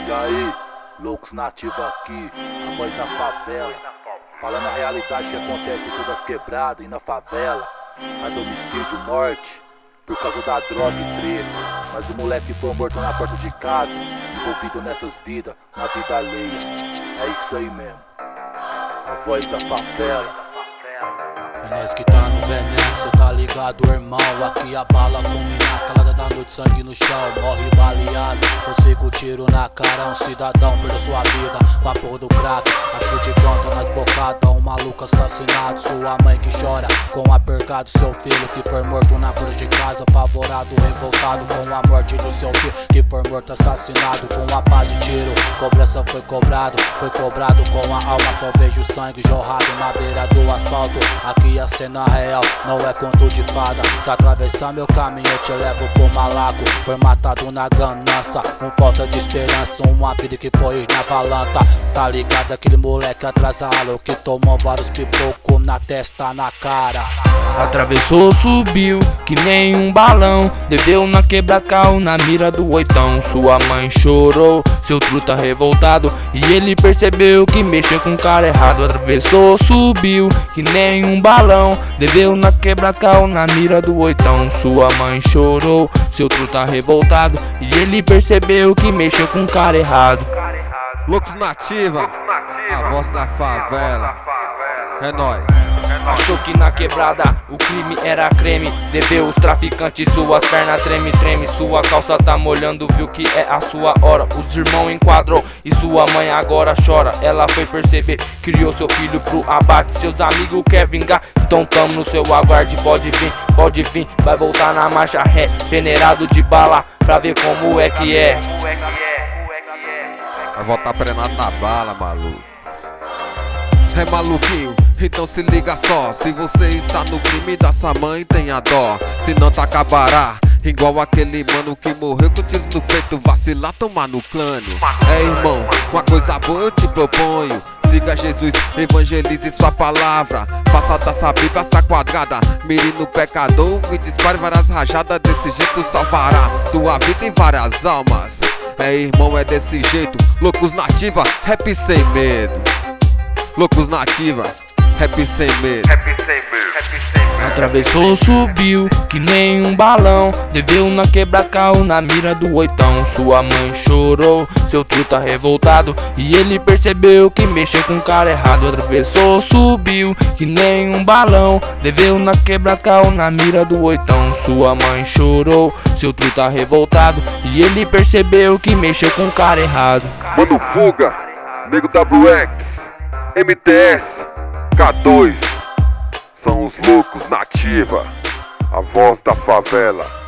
E aí, loucos nativos aqui, a voz da favela, falando a realidade que acontece em todas as quebradas e na favela. Cada homicídio, morte, por causa da droga e treta. Mas o moleque foi morto na porta de casa, envolvido nessas vidas, na vida alheia. É isso aí mesmo, a voz da favela. É nós que tá no veneno, cê tá ligado, irmão? Aqui a bala combina, calada da noite, sangue no chão. Morre baleado, você com tiro na cara. Um cidadão perdeu sua vida com a porra do crack. As que te contam nas bocadas, um maluco assassinado. Sua mãe que chora com a perca do seu filho, que foi morto na porta de casa. Apavorado, revoltado com a morte do seu filho, que foi morto assassinado com a pá de tiro. Cobrança foi cobrado com a alma. Só vejo sangue jorrado na beira do asfalto. Aqui a cena real não é conto de fada. Se atravessar meu caminho eu te levo pro malaco. Foi matado na ganância, com falta de esperança. Uma vida que foi na valanta. Tá ligado aquele moleque atrasado que tomou vários pipocos na testa, na cara. Atravessou, subiu, que nem um balão. Deveu na quebra-cal, na mira do oitão. Sua mãe chorou, seu truta revoltado, e ele percebeu que mexeu com o cara errado. Atravessou, subiu, que nem um balão. Deveu na quebra-cal, na mira do oitão. Sua mãe chorou, seu truta revoltado, e ele percebeu que mexeu com o cara errado. Loucos nativa, a voz da favela. É nóis. Achou que na quebrada o crime era creme. Deveu os traficantes, suas pernas treme. Sua calça tá molhando, viu que é a sua hora. Os irmãos enquadrou e sua mãe agora chora. Ela foi perceber, criou seu filho pro abate. Seus amigos quer vingar, então tamo no seu aguarde. Pode vir, vai voltar na marcha ré. Peneirado de bala, pra ver como é que é. Vai voltar prenado na bala, maluco. É maluquinho, então se liga só. Se você está no crime da sua mãe, tenha dó. Senão tá acabará igual aquele mano que morreu com tiros no peito. Vacilar, tomar no clano. É irmão, uma coisa boa eu te proponho. Siga Jesus, evangelize sua palavra. Faça dessa Bíblia essa quadrada. Mire no pecador e dispare várias rajadas. Desse jeito salvará tua vida em várias almas. É irmão, é desse jeito. Loucos nativa, rap sem medo. Loucos nativa, rap sem medo. Atravessou, subiu, que nem um balão. Deveu na quebra-cal, na mira do oitão. Sua mãe chorou, seu truta revoltado, e ele percebeu que mexeu com o cara errado. Atravessou, subiu, que nem um balão. Deveu na quebra-cal, na mira do oitão. Sua mãe chorou, seu truta revoltado, e ele percebeu que mexeu com o cara errado. Mano Fuga, Nego WX, MTS, K2, são os loucos nativa, a voz da favela.